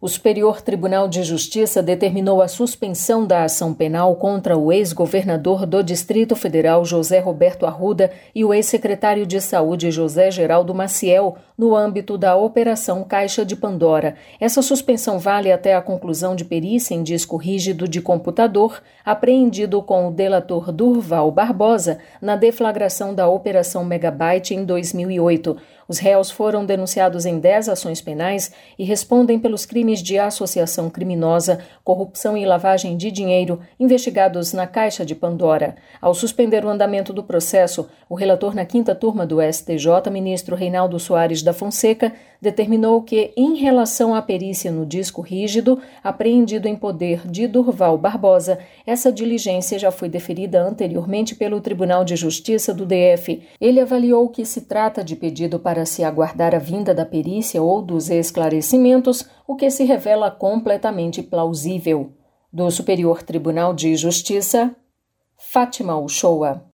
O Superior Tribunal de Justiça determinou a suspensão da ação penal contra o ex-governador do Distrito Federal, José Roberto Arruda, e o ex-secretário de Saúde, José Geraldo Maciel, no âmbito da Operação Caixa de Pandora. Essa suspensão vale até a conclusão de perícia em disco rígido de computador apreendido com o delator Durval Barbosa na deflagração da Operação Megabyte em 2008. Os réus foram denunciados em 10 ações penais e respondem pelos crimes de associação criminosa, corrupção e lavagem de dinheiro investigados na Caixa de Pandora. Ao suspender o andamento do processo, o relator na 5ª turma do STJ, ministro Reinaldo Soares da Fonseca, determinou que, em relação à perícia no disco rígido, apreendido em poder de Durval Barbosa, essa diligência já foi deferida anteriormente pelo Tribunal de Justiça do DF. Ele avaliou que se trata de pedido para se aguardar a vinda da perícia ou dos esclarecimentos, o que se revela completamente plausível. Do Superior Tribunal de Justiça, Fátima Uchoa.